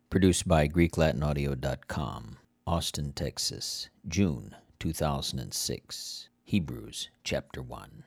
Produced by GreekLatinAudio.com, Austin, Texas, June 2006. Hebrews chapter 1.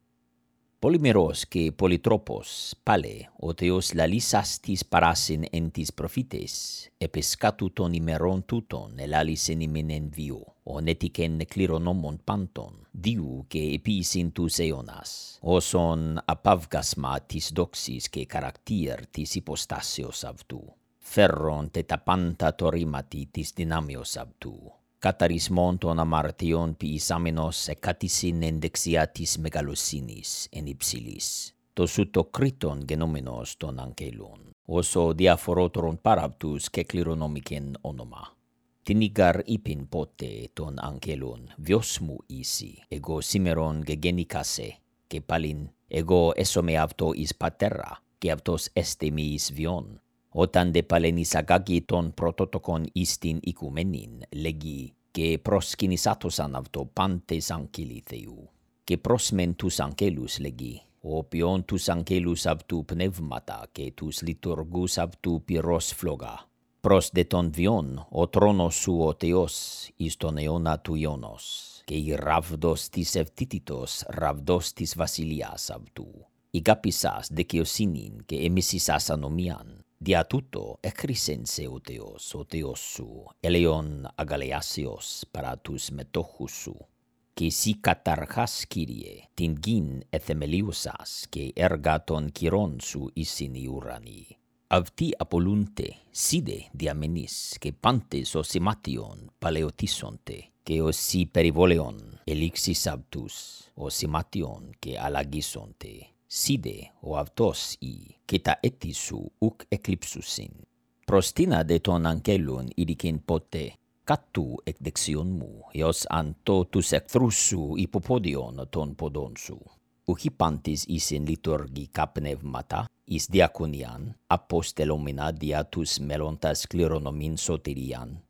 Polymeros και polytropos πάλε ο Θεός λαλήσας της παράσιν εν της προφήτες, επισκάτου των ημερών τούτων ελάλησεν ημεν εν βίο, ον έτικεν κληρονόμων πάντων, διού και επίσην τους αιώνας, όσον απαύγασμα της δόξης και χαρακτήρ της υποστάσεως αυτού. Φέρον τε τα πάντα το ρήματι της δυνάμεως αυτού. Καταρισμόν των αμαρτιών ποιησάμενος εκάτησιν εν δεξιά της μεγαλοσύνης εν υψηλής. Το σου το κρίτον γενόμενος των αγγέλων, όσο διαφορότερον παραπτούς και κληρονομικεν όνομα. Την ήγαρ είπεν πότε των αγγέλων, βιος μου ήσι, εγώ σήμερον γεγεννικάσε, και πάλιν εγώ έσωμαι αυτό εις πατέρα, και αυτός έστε μη εις βιόν. Όταν δε πάλεν εισαγάγει των πρωτότοκον εις την οικουμένην, λέγει, και προσκυνησάτωσαν αυτό πάντες αγγέλοι Θεού. Και πρόσμεν τους αγγέλους λέγει, όποιον τους αγγέλους αυτού πνεύματα και τους λειτουργούς αυτού πυρός φλόγα. Προς δε των βιών, ο τρόνος σου ο Θεός, εις τον αιώνα του αιώνος, και η ράβδος της ευτύτητος ράβδος της βασιλείας αυτού. Ηγάπησας δικαιοσύνην και εμισήσας ανομίαν. Δια τούτο έκρυσεν σε ο Θεός σου, ελαιόν αγαλιάσεως παρά τους μετόχους σου. Και εσύ καταρχάς, Κύριε, την γην εθεμελίουσας και έργα των κυρών σου ήσιν οι ουρανοί. Αυτοί απολούνται, σίδε διαμενείς και πάντες ως ημάτιον παλαιοτήσονται, και ως περιβόλαιον ελίξεις αυτούς, ως ημάτιον και αλλαγήσονται. Σίδε ο αυτός και τα έτη σου ουκ εκλείψουσιν. Προστίνα δε των αγγέλων ειδικήν ποτέ, κάτου εκ δεξιών μου, έως αν το τους εχθρούς σου υποπόδιον των ποδών σου. Ουχή πάντης ήσιν λειτουργικά πνεύματα, εις διακονίαν, αποστελόμενα δια τους μέλλοντας κληρονομήν σωτηρίαν,